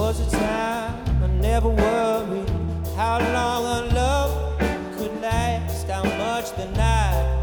was a time I never worried how long